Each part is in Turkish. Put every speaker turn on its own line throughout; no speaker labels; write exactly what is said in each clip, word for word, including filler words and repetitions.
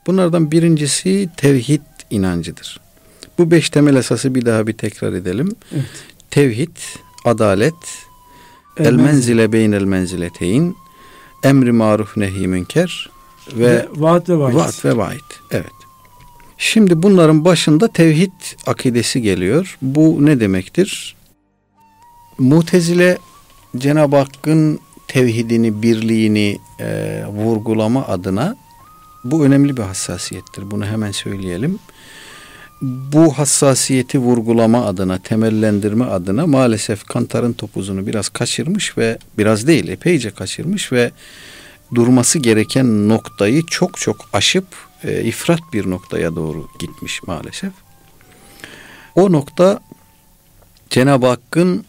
Bunlardan birincisi tevhid inancıdır. Bu beş temel esası bir daha bir tekrar edelim.
Evet.
Tevhid, adalet, el, el menzile beynel menzileteyn, emri maruf nehi münker ve, ve
vaat ve vaid.
Vaat ve vaid. Evet. Şimdi bunların başında tevhid akidesi geliyor. Bu ne demektir? Mutezile Cenab-ı Hakk'ın tevhidini, birliğini e, vurgulama adına bu önemli bir hassasiyettir. Bunu hemen söyleyelim. Bu hassasiyeti vurgulama adına, temellendirme adına maalesef kantarın topuzunu biraz kaçırmış ve biraz değil epeyce kaçırmış ve durması gereken noktayı çok çok aşıp e, ifrat bir noktaya doğru gitmiş maalesef. O nokta Cenab-ı Hakk'ın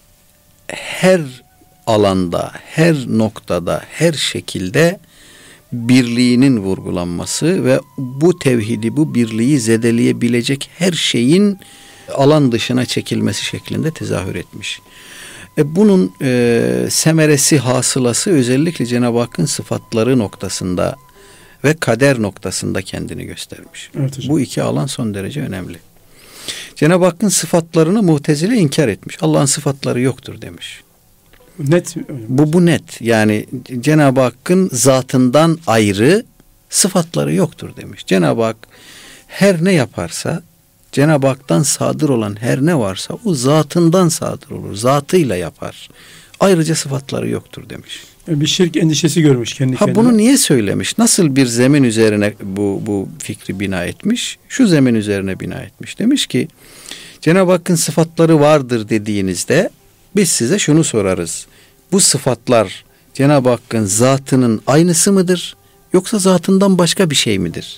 her alanda, her noktada, her şekilde birliğinin vurgulanması ve bu tevhidi, bu birliği zedeleyebilecek her şeyin alan dışına çekilmesi şeklinde tezahür etmiş. E bunun e, semeresi, hasılası özellikle Cenab-ı Hakk'ın sıfatları noktasında ve kader noktasında kendini göstermiş. Evet, bu iki alan son derece önemli. Cenab-ı Hakk'ın sıfatlarını Mu'tezile inkar etmiş. Allah'ın sıfatları yoktur demiş.
Net.
Bu bu net. Yani Cenab-ı Hakk'ın zatından ayrı sıfatları yoktur demiş. Cenab-ı Hak her ne yaparsa, Cenab-ı Hak'tan sadır olan her ne varsa o zatından sadır olur. Zatıyla yapar. Ayrıca sıfatları yoktur demiş.
Bir şirk endişesi görmüş kendi
ha,
kendine.
Bunu niye söylemiş? Nasıl bir zemin üzerine bu, bu fikri bina etmiş? Şu zemin üzerine bina etmiş. Demiş ki Cenab-ı Hakk'ın sıfatları vardır dediğinizde biz size şunu sorarız. Bu sıfatlar Cenab-ı Hakk'ın zatının aynısı mıdır? Yoksa zatından başka bir şey midir?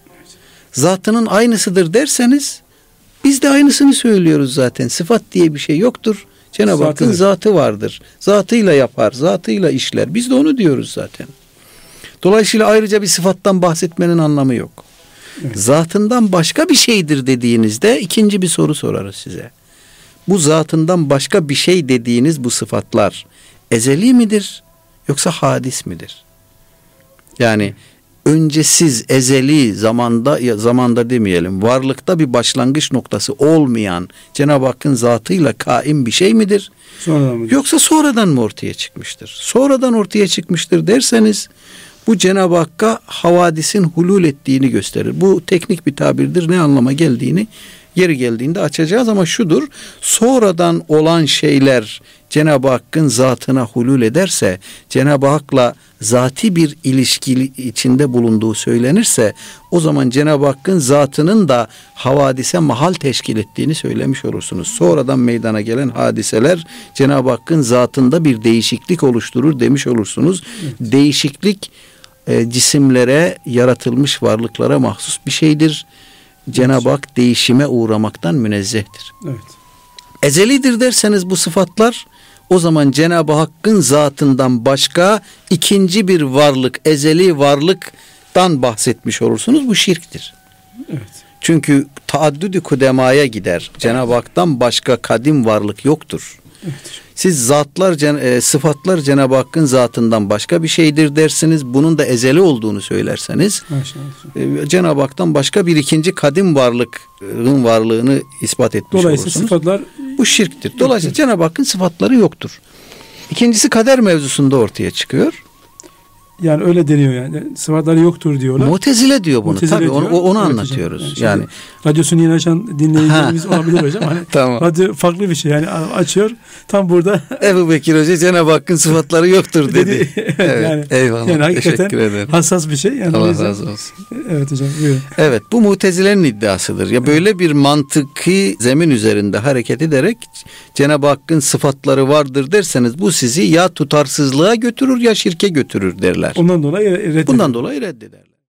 Zatının aynısıdır derseniz biz de aynısını söylüyoruz zaten. Sıfat diye bir şey yoktur. Cenab-ı Hakk'ın zatı vardır. Zatıyla yapar, zatıyla işler. Biz de onu diyoruz zaten. Dolayısıyla ayrıca bir sıfattan bahsetmenin anlamı yok. Evet. Zatından başka bir şeydir dediğinizde ikinci bir soru sorarız size. Bu zatından başka bir şey dediğiniz bu sıfatlar ezeli midir yoksa hadis midir? Yani öncesiz, ezeli zamanda zamanda demeyelim, varlıkta bir başlangıç noktası olmayan Cenab-ı Hakk'ın zatıyla kaim bir şey midir?
Sonradan
yoksa sonradan mı ortaya çıkmıştır? Sonradan ortaya çıkmıştır derseniz bu Cenab-ı Hakk'a havadisin hulul ettiğini gösterir. Bu teknik bir tabirdir. Ne anlama geldiğini yeri geldiğinde açacağız ama şudur. Sonradan olan şeyler Cenab-ı Hakk'ın zatına hulul ederse, Cenab-ı Hak'la zati bir ilişki içinde bulunduğu söylenirse, o zaman Cenab-ı Hakk'ın zatının da havadise mahal teşkil ettiğini söylemiş olursunuz. Sonradan meydana gelen hadiseler Cenab-ı Hakk'ın zatında bir değişiklik oluşturur demiş olursunuz. Evet. Değişiklik e, cisimlere, yaratılmış varlıklara mahsus bir şeydir. Cenab-ı Hak değişime uğramaktan münezzehtir.
Evet.
Ezelidir derseniz bu sıfatlar, o zaman Cenab-ı Hakk'ın zatından başka ikinci bir varlık, ezeli varlıktan bahsetmiş olursunuz. Bu şirktir.
Evet.
Çünkü taaddüdü kudemaya gider. Cenab-ı Hak'tan başka kadim varlık yoktur.
Evet.
Siz zatlar, e, sıfatlar Cenab-ı Hakk'ın zatından başka bir şeydir dersiniz. Bunun da ezeli olduğunu söylerseniz e, Cenab-ı Hak'tan başka bir ikinci kadim varlığın varlığını ispat etmiş
Dolayısıyla
olursunuz.
Sıfatlar
bu şirktir. Dolayısıyla Cenab-ı Hakk'ın sıfatları yoktur. İkincisi kader mevzusunda ortaya çıkıyor.
Yani öyle deniyor yani. Sıfatları yoktur diyorlar.
Mu'tezile diyor bunu.
Mu'tezile
Tabii
diyor.
onu, onu
evet
anlatıyoruz.
Hocam.
Yani,
yani radyosunu yeni açan dinleyicilerimiz olabilir hocam. Hani
tamam.
Radyo farklı bir şey. Yani açıyor. Tam burada
Ebu Bekir Hoca Cenab-ı Hakk'ın sıfatları yoktur dedi.
evet,
evet.
Yani,
eyvallah.
yani hakikaten
teşekkür ederim.
hassas bir şey. Yani
Allah
yüzden,
razı olsun.
Evet hocam buyurun.
Evet, bu Mu'tezile'nin iddiasıdır. Ya böyle bir mantıki zemin üzerinde hareket ederek Cenab-ı Hakk'ın sıfatları vardır derseniz bu sizi ya tutarsızlığa götürür ya şirke götürür derler.
Ondan dolayı reddeder.
Bundan dolayı reddeder.